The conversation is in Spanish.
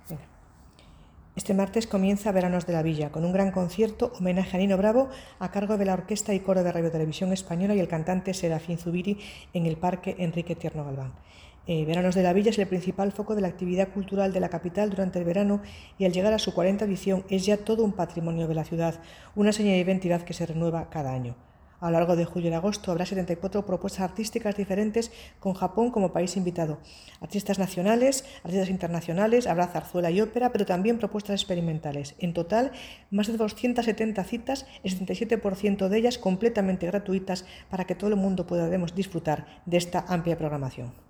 Venga. Este martes comienza Veranos de la Villa, con un gran concierto homenaje a Nino Bravo a cargo de la Orquesta y Coro de Radio Televisión Española y el cantante Serafín Zubiri en el Parque Enrique Tierno Galván. Veranos de la Villa es el principal foco de la actividad cultural de la capital durante el verano y al llegar a su 40ª edición es ya todo un patrimonio de la ciudad, una seña de identidad que se renueva cada año. A lo largo de julio y agosto habrá 74 propuestas artísticas diferentes con Japón como país invitado. Artistas nacionales, artistas internacionales, habrá zarzuela y ópera, pero también propuestas experimentales. En total, más de 270 citas, el 77% de ellas completamente gratuitas para que todo el mundo pueda disfrutar de esta amplia programación.